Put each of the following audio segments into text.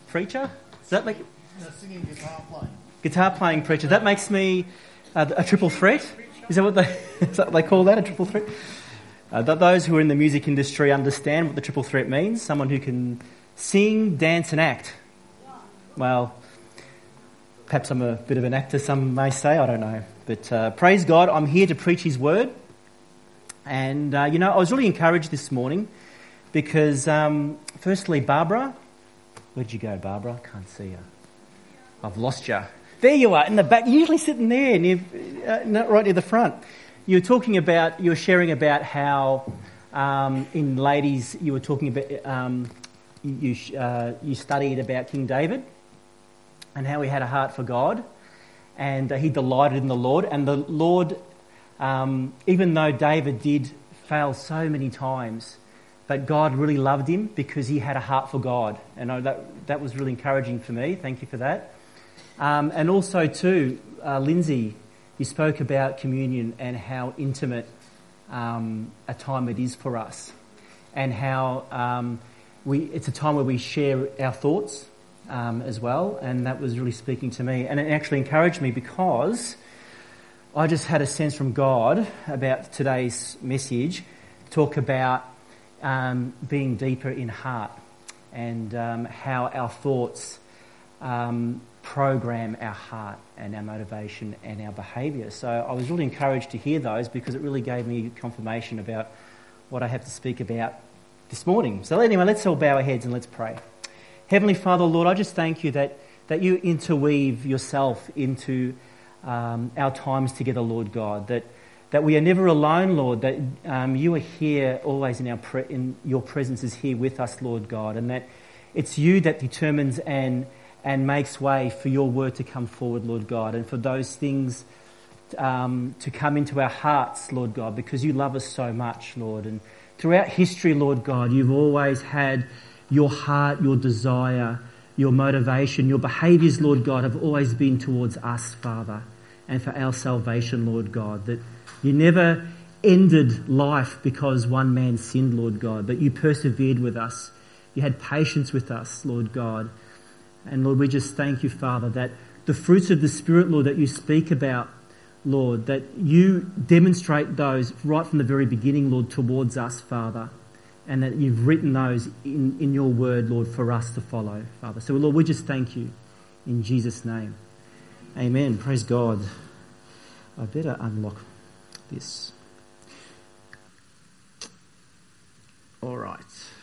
preacher. Does that make singing guitar playing preacher? That makes me a triple threat. Is that what they call that, a triple threat? Those who are in the music industry understand what the triple threat means. Someone who can sing, dance and act. Well, perhaps I'm a bit of an actor, some may say, I don't know. But praise God, I'm here to preach His word. And, I was really encouraged this morning because, firstly, Barbara. Where'd you go, Barbara? Can't see you. I've lost you. There you are, in the back. You're usually sitting there, right near the front. You were sharing about how in ladies you were talking about, you studied about King David and how he had a heart for God and he delighted in the Lord. And the Lord, even though David did fail so many times, but God really loved him because he had a heart for God. And that was really encouraging for me. Thank you for that. And also too, Lindsay, you spoke about communion and how intimate a time it is for us, and how it's a time where we share our thoughts as well, and that was really speaking to me. And it actually encouraged me because I just had a sense from God about today's message, talk about being deeper in heart and how our thoughts program our heart and our motivation and our behaviour. So I was really encouraged to hear those because it really gave me confirmation about what I have to speak about this morning. So anyway, let's all bow our heads and let's pray. Heavenly Father, Lord, I just thank you that you interweave yourself into our times together, Lord God, that we are never alone, Lord, that you are here always in your presence is here with us, Lord God, and that it's you that determines and makes way for your word to come forward, Lord God, and for those things to come into our hearts, Lord God, because you love us so much, Lord. And throughout history, Lord God, you've always had your heart, your desire, your motivation, your behaviours, Lord God, have always been towards us, Father, and for our salvation, Lord God, that you never ended life because one man sinned, Lord God, but you persevered with us. You had patience with us, Lord God. And Lord, we just thank you, Father, that the fruits of the Spirit, Lord, that you speak about, Lord, that you demonstrate those right from the very beginning, Lord, towards us, Father, and that you've written those in your word, Lord, for us to follow, Father. So, Lord, we just thank you in Jesus' name. Amen. Praise God. I better unlock this. All right.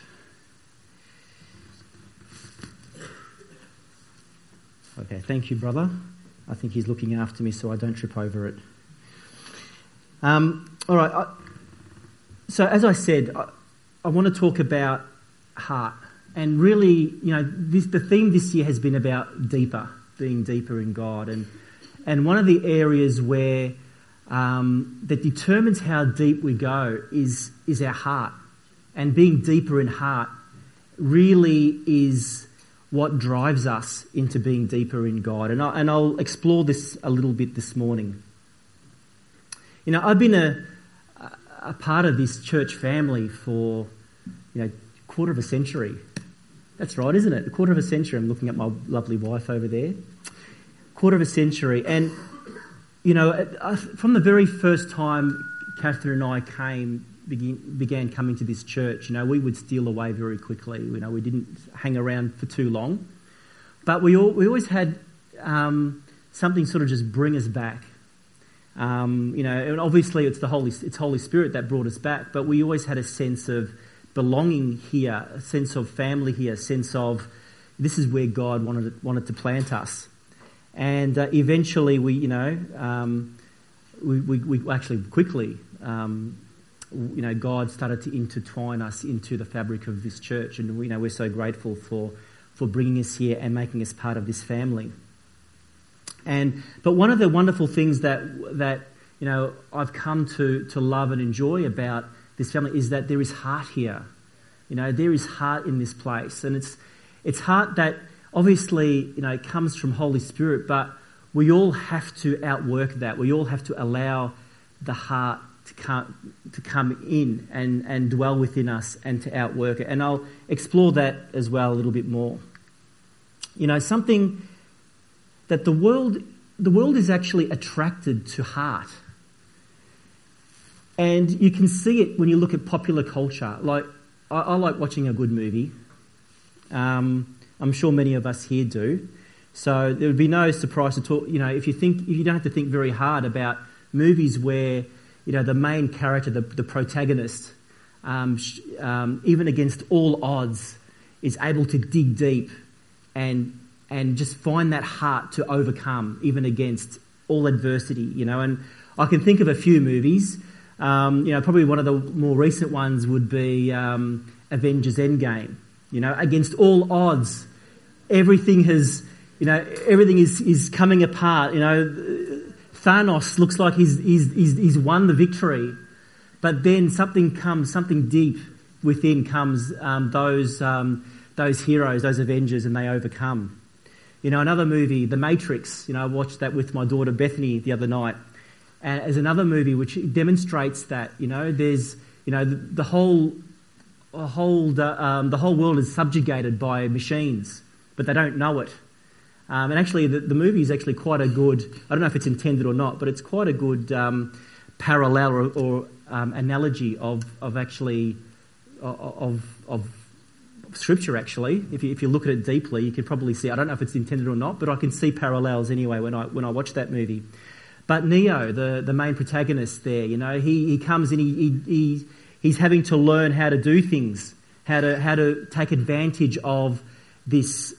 Okay, thank you, brother. I think he's looking after me so I don't trip over it. All right. So as I said, I want to talk about heart. And really, the theme this year has been about being deeper in God. And one of the areas where that determines how deep we go is our heart. And being deeper in heart really is what drives us into being deeper in God. And I'll explore this a little bit this morning. I've been a part of this church family for, a quarter of a century. That's right, isn't it? A quarter of a century. I'm looking at my lovely wife over there. Quarter of a century. And, from the very first time Catherine and I began coming to this church, we would steal away very quickly. We didn't hang around for too long, but we always had something sort of just bring us back. And obviously it's Holy Spirit that brought us back, but we always had a sense of belonging here, a sense of family here, a sense of this is where God wanted to plant us. And eventually we actually quickly. God started to intertwine us into the fabric of this church, and we're so grateful for bringing us here and making us part of this family. But one of the wonderful things that I've come to love and enjoy about this family is that there is heart here. There is heart in this place, and it's heart that obviously comes from Holy Spirit, but we all have to outwork that. We all have to allow the heart to come in and dwell within us and to outwork it. And I'll explore that as well a little bit more. something that the world is actually attracted to heart. And you can see it when you look at popular culture. Like, I like watching a good movie. I'm sure many of us here do. So there would be no surprise to talk, if you don't have to think very hard about movies where, the main character, the protagonist, even against all odds, is able to dig deep and just find that heart to overcome, even against all adversity, And I can think of a few movies. Probably one of the more recent ones would be Avengers Endgame. Against all odds, everything is coming apart. Thanos looks like he's won the victory, but then something deep within comes those heroes, those Avengers, and they overcome. Another movie, The Matrix. I watched that with my daughter Bethany the other night, and as another movie which demonstrates that there's the whole world is subjugated by machines, but they don't know it. And actually, the movie is actually quite a good. I don't know if it's intended or not, but it's quite a good parallel or analogy of Scripture. Actually, if you look at it deeply, you can probably see. I don't know if it's intended or not, but I can see parallels anyway when I watch that movie. But Neo, the main protagonist there, he comes in. He's having to learn how to do things, how to take advantage of this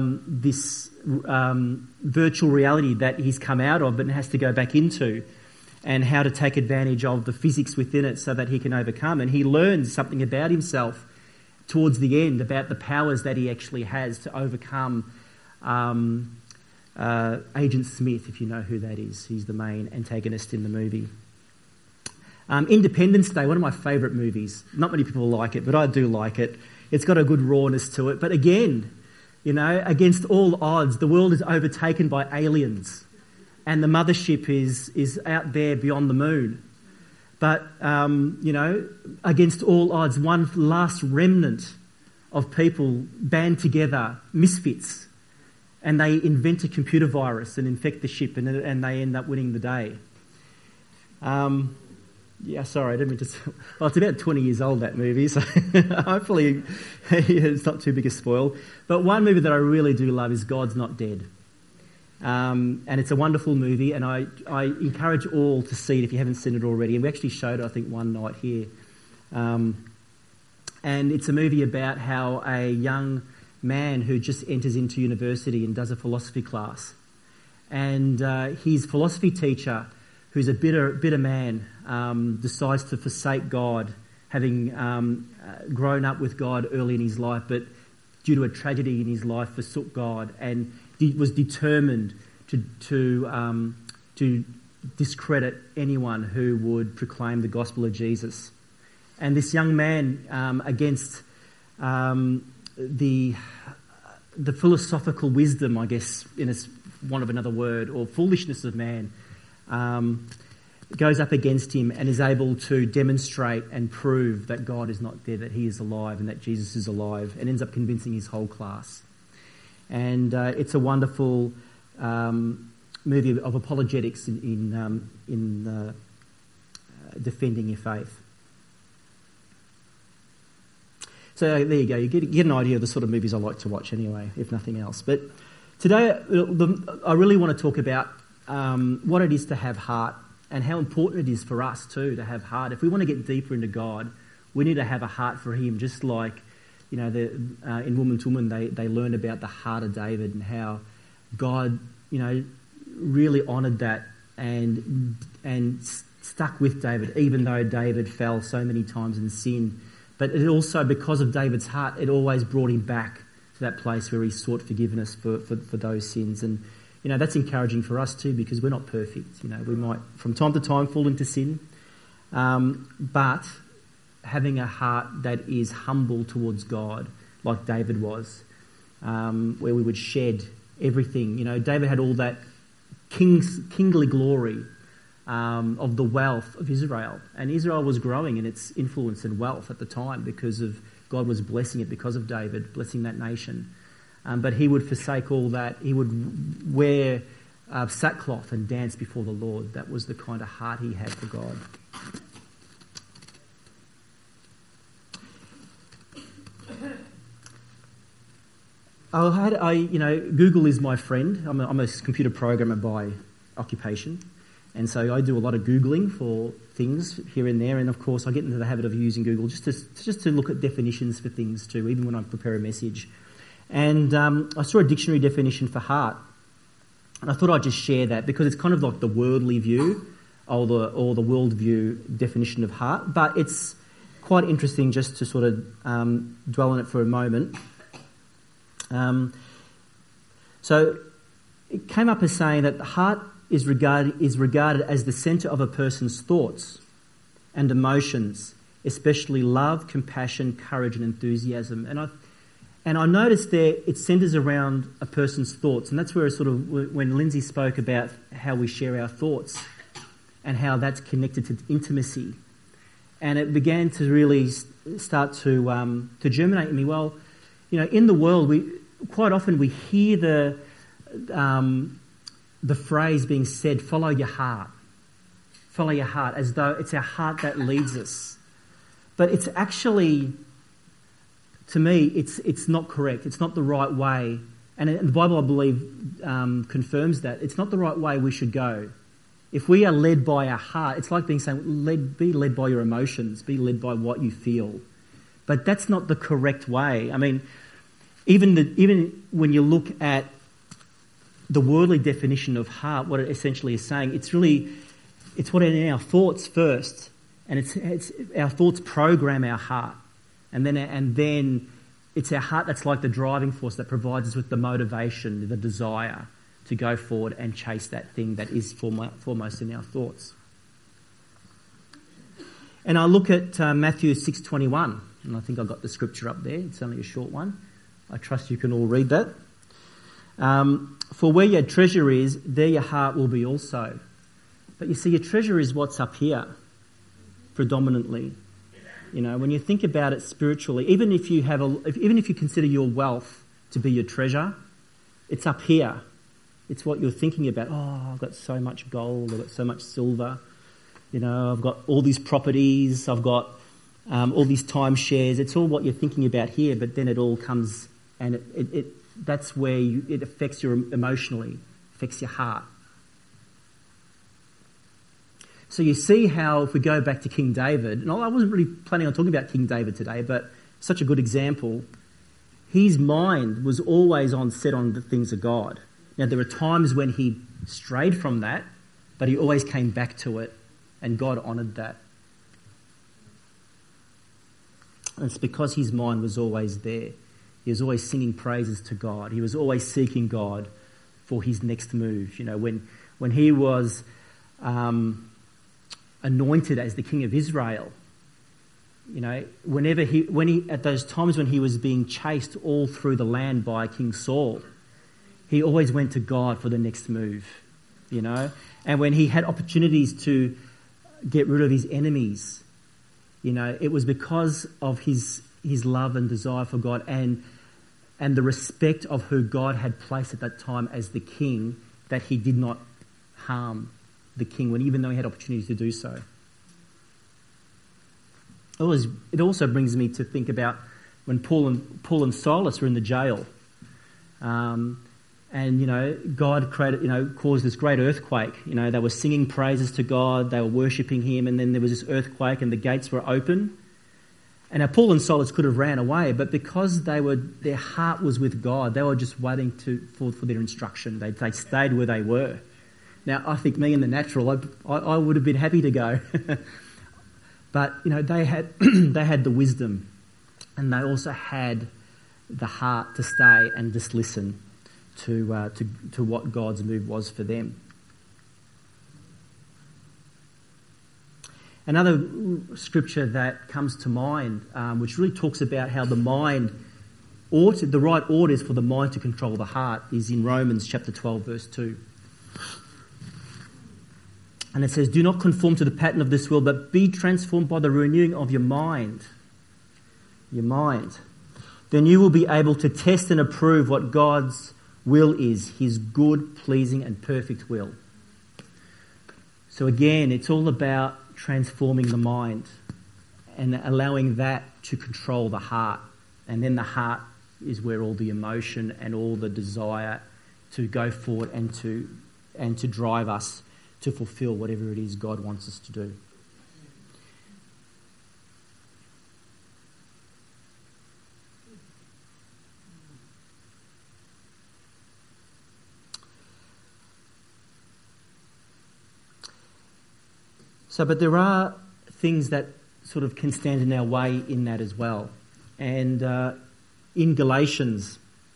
virtual reality that he's come out of, but has to go back into, and how to take advantage of the physics within it so that he can overcome. And he learns something about himself towards the end, about the powers that he actually has to overcome Agent Smith, if you know who that is. He's the main antagonist in the movie. Independence Day, one of my favourite movies. Not many people like it, but I do like it. It's got a good rawness to it. But again, against all odds, the world is overtaken by aliens, and the mothership is out there beyond the moon. But, against all odds, one last remnant of people band together, misfits, and they invent a computer virus and infect the ship, and they end up winning the day. Sorry, I didn't mean to. Well, it's about 20 years old, that movie, so hopefully it's not too big a spoil. But one movie that I really do love is God's Not Dead. And it's a wonderful movie, and I encourage all to see it if you haven't seen it already. And we actually showed it, I think, one night here. And it's a movie about how a young man who just enters into university and does a philosophy class. And his philosophy teacher, who's a bitter man, decides to forsake God, having grown up with God early in his life, but due to a tragedy in his life forsook God and was determined to discredit anyone who would proclaim the gospel of Jesus. And this young man, against the philosophical wisdom, I guess, in want of another word, or foolishness of man, goes up against him and is able to demonstrate and prove that God is not dead, that he is alive and that Jesus is alive, and ends up convincing his whole class. And it's a wonderful movie of apologetics in defending your faith. So there you go. You get an idea of the sort of movies I like to watch anyway, if nothing else. But today I really want to talk about what it is to have heart, and how important it is for us too to have heart. If we want to get deeper into God, we need to have a heart for him, just like in Woman to Woman they learned about the heart of David and how God really honoured that and stuck with David, even though David fell so many times in sin. But it also, because of David's heart, it always brought him back to that place where he sought forgiveness for those sins. And that's encouraging for us too, because we're not perfect. We might from time to time fall into sin, but having a heart that is humble towards God, like David was, where we would shed everything. David had all that kingly glory of the wealth of Israel, and Israel was growing in its influence and wealth at the time because of God was blessing it because of David, blessing that nation. But he would forsake all that. He would wear sackcloth and dance before the Lord. That was the kind of heart he had for God. Google is my friend. I'm a computer programmer by occupation, and so I do a lot of Googling for things here and there. And of course, I get into the habit of using Google just to look at definitions for things too, even when I prepare a message. And I saw a dictionary definition for heart, and I thought I'd just share that because it's kind of like the worldly view or the worldview definition of heart. But it's quite interesting just to sort of dwell on it for a moment. So it came up as saying that the heart is regarded as the centre of a person's thoughts and emotions, especially love, compassion, courage and enthusiasm. And I noticed there it centres around a person's thoughts, and that's where sort of when Lindsay spoke about how we share our thoughts and how that's connected to intimacy, and it began to really start to germinate in me. Well, in the world, quite often we hear the phrase being said, follow your heart, as though it's our heart that leads us. But it's actually, to me, it's not correct. It's not the right way. And the Bible, I believe, confirms that. It's not the right way we should go. If we are led by our heart, it's like being saying, be led by your emotions, be led by what you feel. But that's not the correct way. I mean, even when you look at the worldly definition of heart, what it essentially is saying, it's what in our thoughts first, and it's our thoughts program our heart, and then it's our heart that's like the driving force that provides us with the motivation, the desire to go forward and chase that thing that is foremost in our thoughts. And I look at Matthew 6:21, and I think I've got the scripture up there. It's only a short one. I trust you can all read that. For where your treasure is, there your heart will be also. But you see, your treasure is what's up here, predominantly. When you think about it spiritually, even if you consider your wealth to be your treasure, it's up here. It's what you're thinking about. Oh, I've got so much gold. I've got so much silver. I've got all these properties. I've got all these timeshares. It's all what you're thinking about here. But then it all comes, and that's where it affects you emotionally, affects your heart. So you see how, if we go back to King David, and I wasn't really planning on talking about King David today, but such a good example. His mind was always set on the things of God. Now, there are times when he strayed from that, but he always came back to it, and God honoured that. And it's because his mind was always there. He was always singing praises to God. He was always seeking God for his next move. When he was anointed as the king of Israel, at those times when he was being chased all through the land by King Saul, he always went to God for the next move, And when he had opportunities to get rid of his enemies, it was because of his love and desire for God and the respect of who God had placed at that time as the king, that he did not harm the king, even though he had opportunities to do so. It also brings me to think about when Paul and Silas were in the jail. God caused this great earthquake. They were singing praises to God, they were worshipping him, and then there was this earthquake and the gates were open. And now Paul and Silas could have ran away, but because their heart was with God, they were just waiting for their instruction. They stayed where they were. Now, I think me in the natural, I would have been happy to go. But, they had the wisdom, and they also had the heart to stay and just listen to what God's move was for them. Another scripture that comes to mind, which really talks about how the right order is for the mind to control the heart, is in Romans chapter 12, verse 2. And it says, do not conform to the pattern of this world, but be transformed by the renewing of your mind. Your mind. then you will be able to test and approve what God's will is, his good, pleasing and perfect will. So again, it's all about transforming the mind and allowing that to control the heart. And then the heart is where all the emotion and all the desire to go forward and to drive us to fulfill whatever it is God wants us to do. But there are things that sort of can stand in our way in that as well. And in Galatians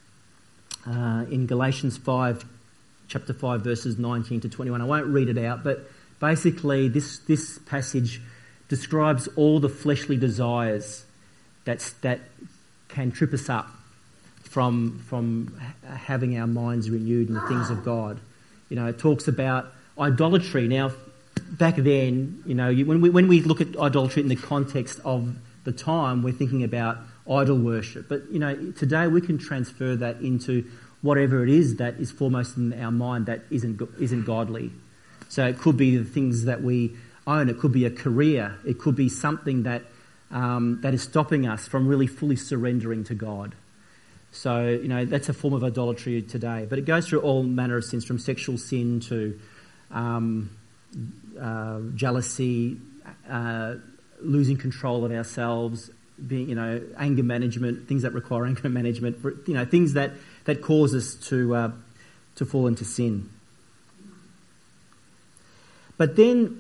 5, chapter 5, verses 19 to 21, I won't read it out, but basically this passage describes all the fleshly desires that can trip us up from having our minds renewed in the things of God. You know, it talks about idolatry. Now, back then, you know, when we look at idolatry in the context of the time, we're thinking about idol worship. But, you know, today we can transfer that into whatever it is that is foremost in our mind that isn't godly. So it could be the things that we own. It could be a career. It could be something that is stopping us from really fully surrendering to God. So, you know, that's a form of idolatry today. But it goes through all manner of sins, from sexual sin to jealousy, losing control of ourselves, being, you know, anger management, things that require anger management, you know, things that cause us to fall into sin. But then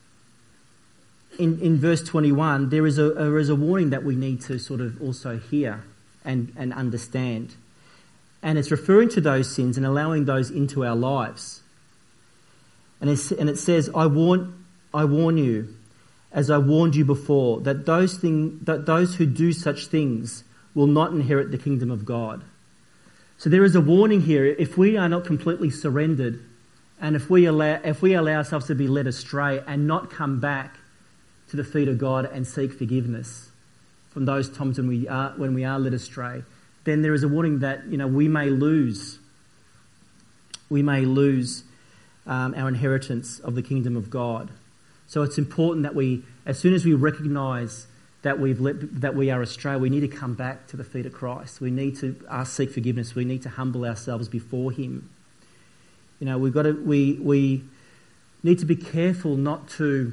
in verse 21, there is a warning that we need to sort of also hear and understand. And it's referring to those sins and allowing those into our lives. And it says, I warn you, as I warned you before, that those who do such things will not inherit the kingdom of God. So there is a warning here. If we are not completely surrendered, and if we allow ourselves to be led astray and not come back to the feet of God and seek forgiveness from those times when we are led astray, then there is a warning that, you know, we may lose our inheritance of the kingdom of God. So it's important that we, as soon as we recognise that we are astray, we need to come back to the feet of Christ. We need to seek forgiveness. We need to humble ourselves before Him. You know, we need to be careful not to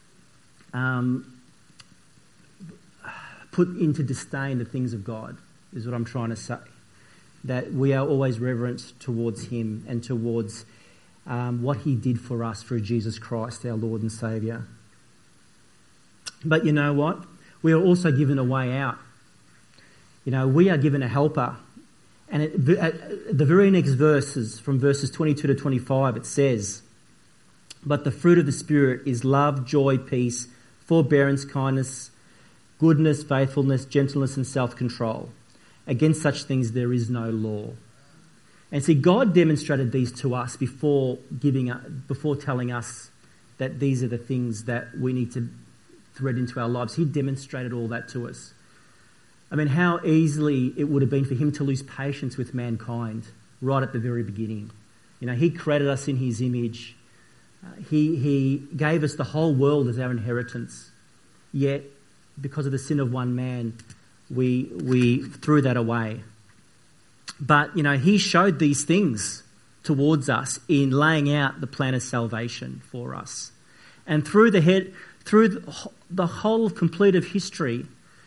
put into disdain the things of God, is what I'm trying to say. That we are always reverent towards Him and towards what He did for us through Jesus Christ, our Lord and Saviour. But you know what? We are also given a way out. You know, we are given a helper. And at the very next verses, from verses 22 to 25, it says, but the fruit of the Spirit is love, joy, peace, forbearance, kindness, goodness, faithfulness, gentleness and self-control. Against such things there is no law. And see, God demonstrated these to us before telling us that these are the things that we need to thread into our lives. He demonstrated all that to us. I mean, how easily it would have been for Him to lose patience with mankind right at the very beginning. You know, He created us in His image. He gave us the whole world as our inheritance. Yet, because of the sin of one man, we threw that away. But, you know, He showed these things towards us in laying out the plan of salvation for us. And through the whole complete of history,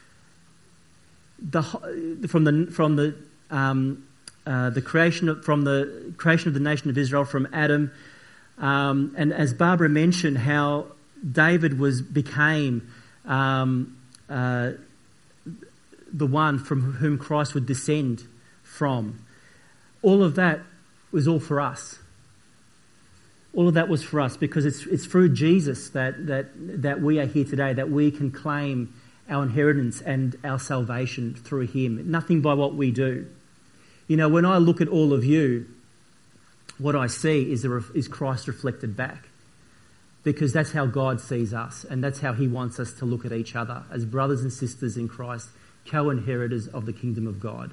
from the creation of the nation of Israel, from Adam, and as Barbara mentioned, how David became the one from whom Christ would descend from. All of that was all for us. All of that was for us because it's through Jesus that we are here today, that we can claim our inheritance and our salvation through Him. Nothing by what we do. You know, when I look at all of you, what I see is Christ reflected back. Because that's how God sees us, and that's how He wants us to look at each other as brothers and sisters in Christ. co-inheritors of the kingdom of God.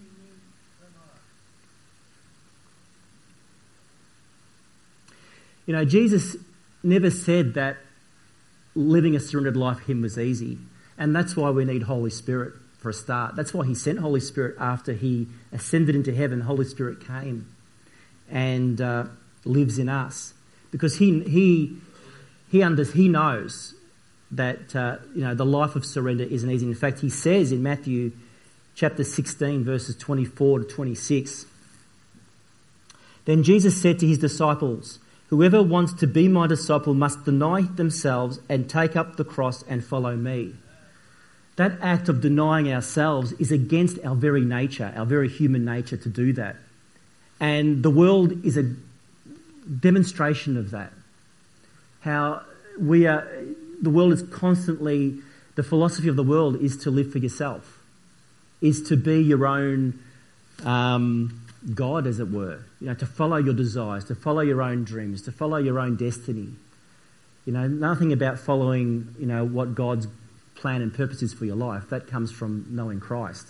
You know, Jesus never said that living a surrendered life for him was easy. And that's why we need Holy Spirit for a start. That's why he sent Holy Spirit after he ascended into heaven. Holy Spirit came and lives in us. Because he knows that the life of surrender isn't easy. In fact, he says in Matthew chapter 16, verses 24 to 26, "Then Jesus said to his disciples, 'Whoever wants to be my disciple must deny themselves and take up the cross and follow me.'" That act of denying ourselves is against our very nature, our very human nature to do that. And the world is a demonstration of that. How the world is constantly, the philosophy of the world is to live for yourself, is to be your own God, as it were. You know, to follow your desires, to follow your own dreams, to follow your own destiny. You know, nothing about following, what God's plan and purpose is for your life. That comes from knowing Christ.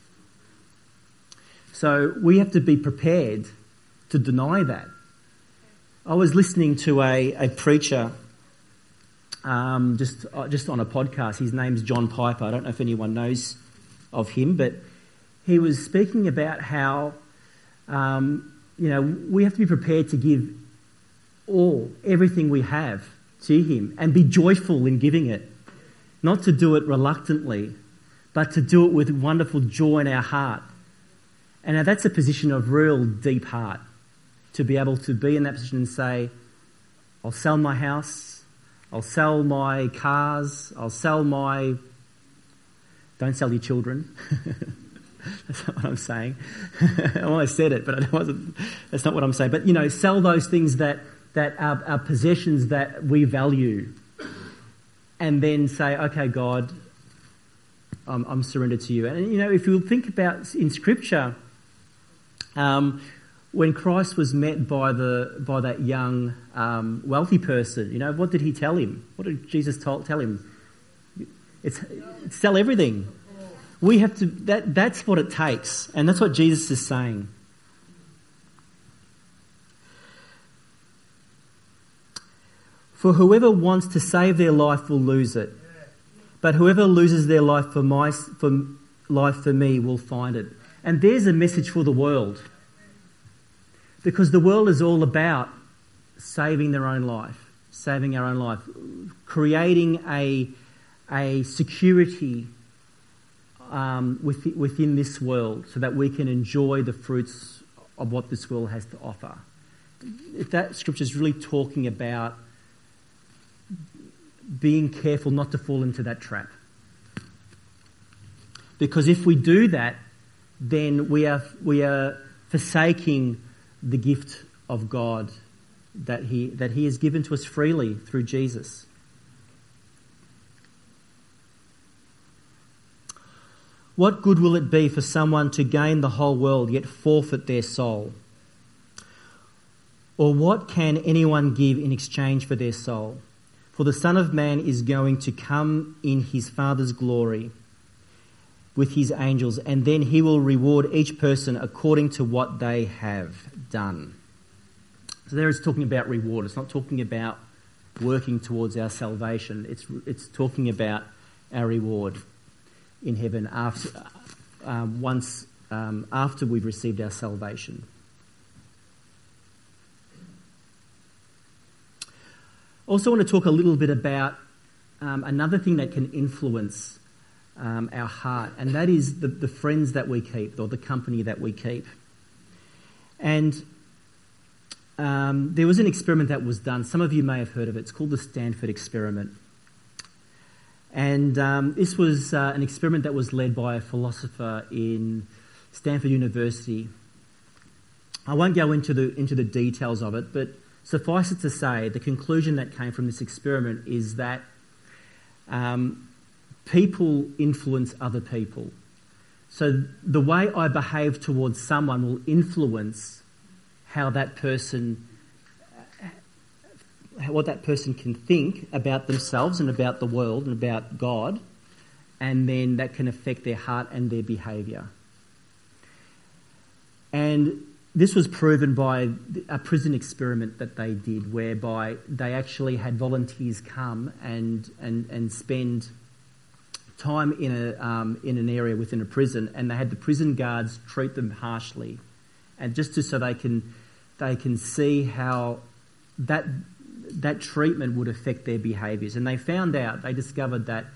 So we have to be prepared to deny that. I was listening to a preacher just on a podcast. His name's John Piper. I don't know if anyone knows of him, but he was speaking about how we have to be prepared to give everything we have to him and be joyful in giving it. Not to do it reluctantly, but to do it with wonderful joy in our heart. And now that's a position of real deep heart, to be able to be in that position and say, I'll sell my house, I'll sell my cars, don't sell your children. That's not what I'm saying. I almost said it, but that's not what I'm saying. But, sell those things that are possessions that we value. And then say, okay, God, I'm surrendered to you. And, if you think about in Scripture, when Christ was met by that young wealthy person, what did he tell him? What did Jesus tell him? It's sell everything. We have to. That's what it takes, and that's what Jesus is saying. For whoever wants to save their life will lose it, but whoever loses their life for me will find it. And there's a message for the world, because the world is all about saving their own life, saving our own life, creating a security within this world so that we can enjoy the fruits of what this world has to offer. If that scripture is really talking about being careful not to fall into that trap. Because if we do that, then we are forsaking the gift of God that He has given to us freely through Jesus. What good will it be for someone to gain the whole world yet forfeit their soul? Or what can anyone give in exchange for their soul? For the Son of Man is going to come in his Father's glory with his angels, and then he will reward each person according to what they have done. So there it's talking about reward. It's not talking about working towards our salvation. It's talking about our reward in heaven after we've received our salvation. Also want to talk a little bit about another thing that can influence our heart, and that is the friends that we keep, or the company that we keep. And there was an experiment that was done. Some of you may have heard of it. It's called the Stanford experiment. And this was an experiment that was led by a philosopher in Stanford University. I won't go into the details of it, but suffice it to say, the conclusion that came from this experiment is that people influence other people. So the way I behave towards someone will influence what that person can think about themselves and about the world and about God, and then that can affect their heart and their behaviour. And this was proven by a prison experiment that they did, whereby they actually had volunteers come and spend time in an area within a prison, and they had the prison guards treat them harshly, and just so they can see how that treatment would affect their behaviours. And they discovered that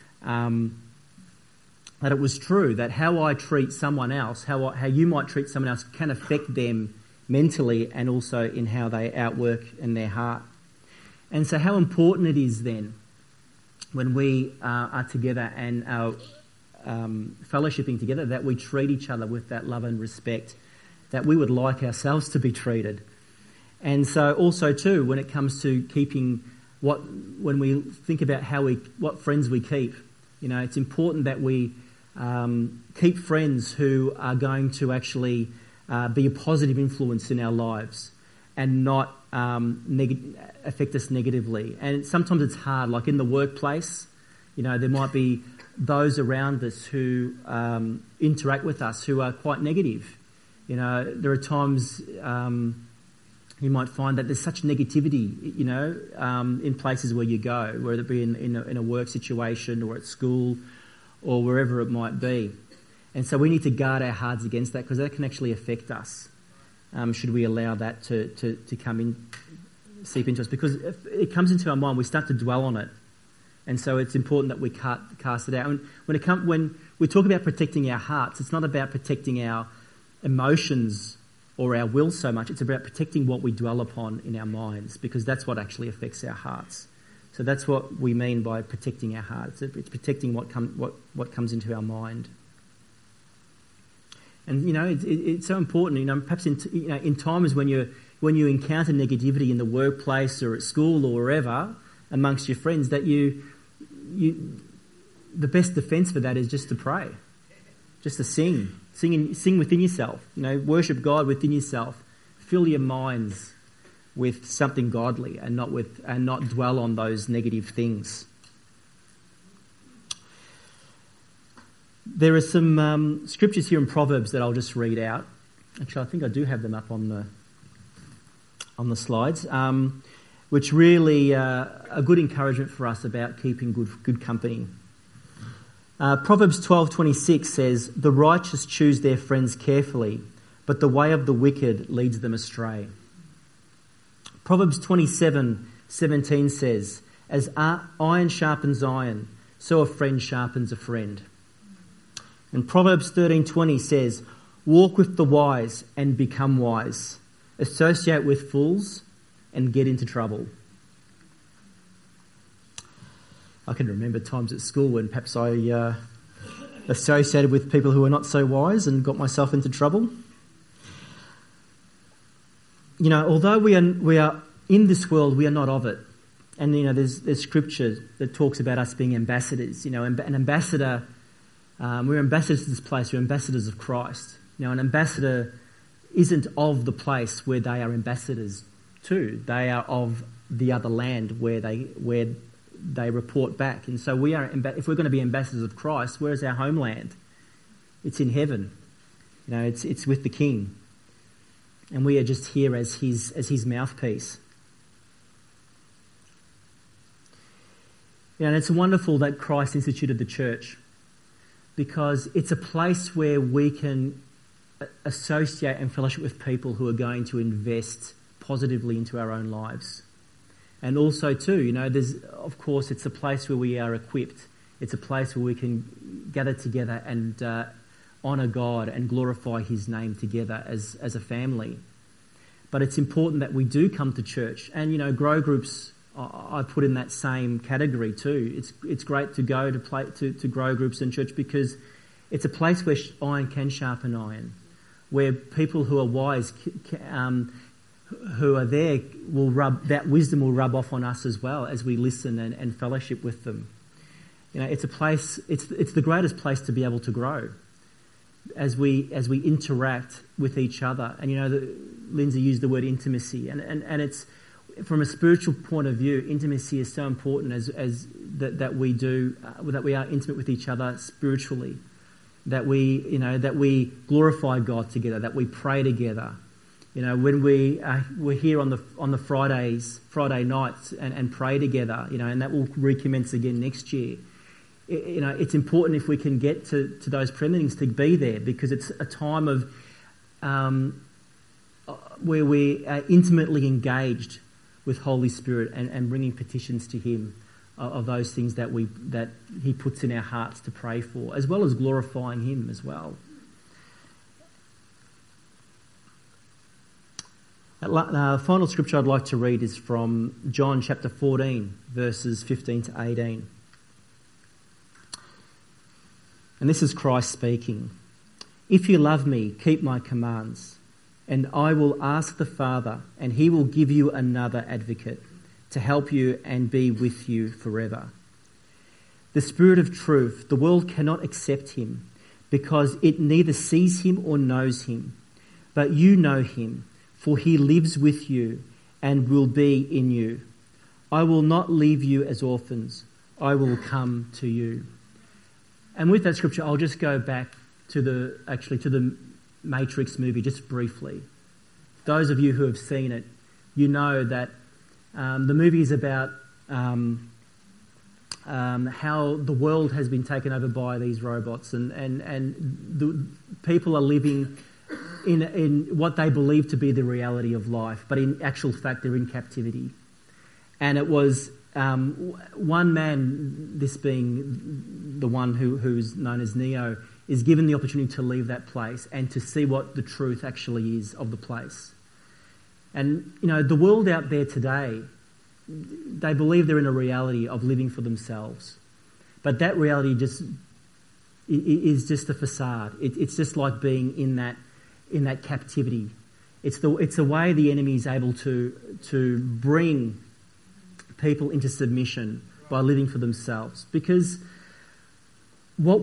that it was true, that how I treat someone else, how you might treat someone else, can affect them mentally and also in how they outwork in their heart. And so how important it is then when we are together and are fellowshipping together, that we treat each other with that love and respect that we would like ourselves to be treated. And so also too, when it comes to keeping when we think about what friends we keep, it's important that we keep friends who are going to actually be a positive influence in our lives and not affect us negatively. And sometimes it's hard, like in the workplace, there might be those around us who interact with us who are quite negative. There are times you might find that there's such negativity, in places where you go, whether it be in a work situation or at school or wherever it might be. And so we need to guard our hearts against that, because that can actually affect us, should we allow that to come in, seep into us. Because if it comes into our mind, we start to dwell on it. And so it's important that we cast it out. And when we talk about protecting our hearts, it's not about protecting our emotions or our will so much. It's about protecting what we dwell upon in our minds, because that's what actually affects our hearts. So that's what we mean by protecting our hearts. It's protecting what comes into our mind. And it's so important. Perhaps in times when you encounter negativity in the workplace or at school or wherever amongst your friends, that the best defence for that is just to pray, just to sing within yourself. Worship God within yourself. Fill your minds with something godly and not dwell on those negative things. There are some scriptures here in Proverbs that I'll just read out. Actually, I think I do have them up on the slides, which really are a good encouragement for us about keeping good company. Proverbs 12:26 says, "The righteous choose their friends carefully, but the way of the wicked leads them astray." Proverbs 27:17 says, "As iron sharpens iron, so a friend sharpens a friend." And Proverbs 13:20 says, "Walk with the wise and become wise. Associate with fools and get into trouble." I can remember times at school when perhaps I associated with people who were not so wise and got myself into trouble. Although we are in this world, we are not of it. And there's scripture that talks about us being ambassadors. An ambassador, we're ambassadors to this place. We're ambassadors of Christ. An ambassador isn't of the place where they are ambassadors to. They are of the other land where they report back. And so if we're going to be ambassadors of Christ, where is our homeland? It's in heaven. It's with the King. And we are just here as his mouthpiece. And it's wonderful that Christ instituted the church, because it's a place where we can associate and fellowship with people who are going to invest positively into our own lives. And also too, it's a place where we are equipped. It's a place where we can gather together and honour God and glorify his name together as a family. But it's important that we do come to church. And, grow groups, I put in that same category too. It's great to go to grow groups in church, because it's a place where iron can sharpen iron, where people who are wise, who are there, that wisdom will rub off on us as well as we listen and fellowship with them. It's a place. It's the greatest place to be able to grow as we interact with each other. And Lindsay used the word intimacy, and from a spiritual point of view, intimacy is so important as that we do, that we are intimate with each other spiritually, that we glorify God together, that we pray together. When we're here on the Friday nights and pray together, and that will recommence again next year. It's important if we can get to those prayer meetings to be there, because it's a time of where we are intimately engaged with Holy Spirit and bringing petitions to Him of those things that He puts in our hearts to pray for, as well as glorifying Him as well. The final scripture I'd like to read is from John chapter 14, verses 15 to 18. And this is Christ speaking. "If you love me, keep my commands, and I will ask the Father, and He will give you another advocate to help you and be with you forever. The Spirit of truth, the world cannot accept Him, because it neither sees Him or knows Him. But you know Him, for He lives with you and will be in you. I will not leave you as orphans. I will come to you." And with that scripture, I'll just go back to the Matrix movie just briefly. Those of you who have seen it, you know that the movie is about how the world has been taken over by these robots, and the people are living in what they believe to be the reality of life, but in actual fact they're in captivity. And it was one man, this being the one who's known as Neo, is given the opportunity to leave that place and to see what the truth actually is of the place. And, the world out there today, they believe they're in a reality of living for themselves. But that reality is just a facade. It's just like being in that captivity. It's the way the enemy is able to bring people into submission by living for themselves. Because what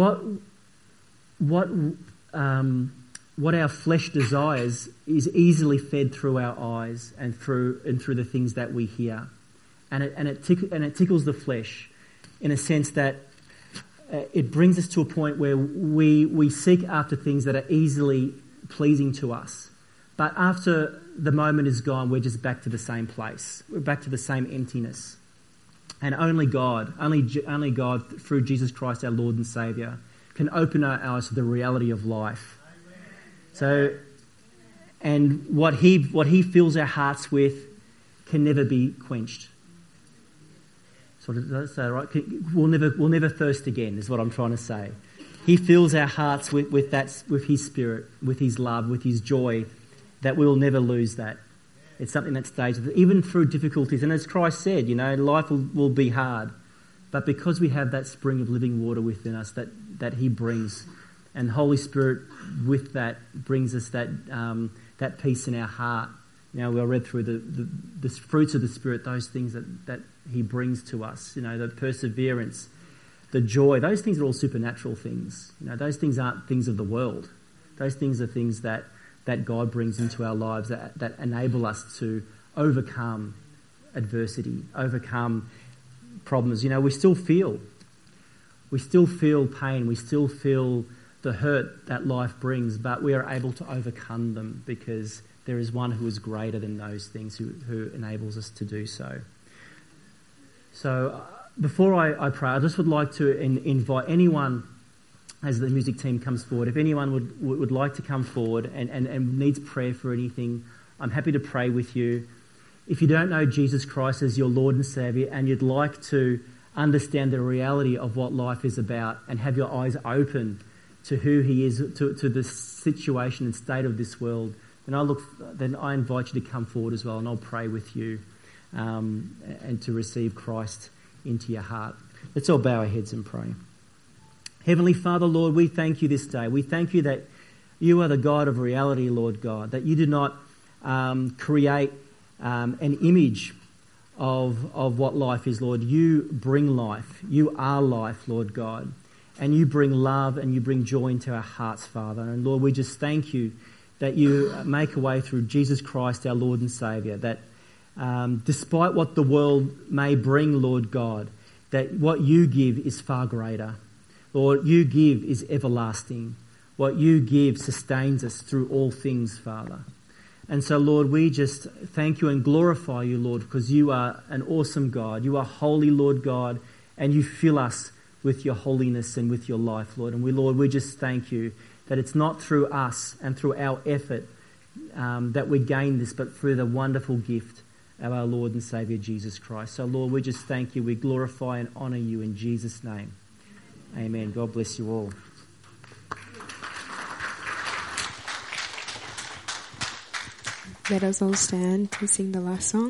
our flesh desires is easily fed through our eyes and through the things that we hear, and it tickles the flesh in a sense that it brings us to a point where we seek after things that are easily pleasing to us, but after the moment is gone, we're just back to the same place. We're back to the same emptiness, and only God through Jesus Christ, our Lord and Saviour, can open our eyes to the reality of life. So, and what he fills our hearts with can never be quenched. So that's right. We'll never thirst again, is what I'm trying to say. He fills our hearts with His Spirit, with His love, with His joy, that we will never lose that. It's something that stays with us, even through difficulties. And as Christ said, life will be hard, but because we have that spring of living water within us that He brings, and the Holy Spirit with that brings us that peace in our heart. We read through the fruits of the Spirit, those things that He brings to us. The perseverance, the joy. Those things are all supernatural things. Those things aren't things of the world. Those things are things that God brings into our lives that enable us to overcome adversity, overcome problems. We still feel pain. We still feel the hurt that life brings, but we are able to overcome them because there is one who is greater than those things who enables us to do so. So before I pray, I just would like to invite anyone, as the music team comes forward, if anyone would like to come forward and needs prayer for anything, I'm happy to pray with you. If you don't know Jesus Christ as your Lord and Saviour and you'd like to understand the reality of what life is about and have your eyes open to who He is, to the situation and state of this world, then I invite you to come forward as well, and I'll pray with you and to receive Christ into your heart. Let's all bow our heads and pray. Heavenly Father, Lord, we thank you this day. We thank you that you are the God of reality, Lord God, that you did not create an image of what life is, Lord. You bring life. You are life, Lord God. And you bring love and you bring joy into our hearts, Father. And Lord, we just thank you that you make a way through Jesus Christ, our Lord and Saviour, that despite what the world may bring, Lord God, that what you give is far greater. Lord, you give is everlasting. What you give sustains us through all things, Father. And so, Lord, we just thank you and glorify you, Lord, because you are an awesome God. You are holy, Lord God, and you fill us with your holiness and with your life, Lord. And Lord, we just thank you that it's not through us and through our effort that we gain this, but through the wonderful gift of our Lord and Saviour, Jesus Christ. So, Lord, we just thank you. We glorify and honour you in Jesus' name. Amen. God bless you all. Let us all stand to sing the last song.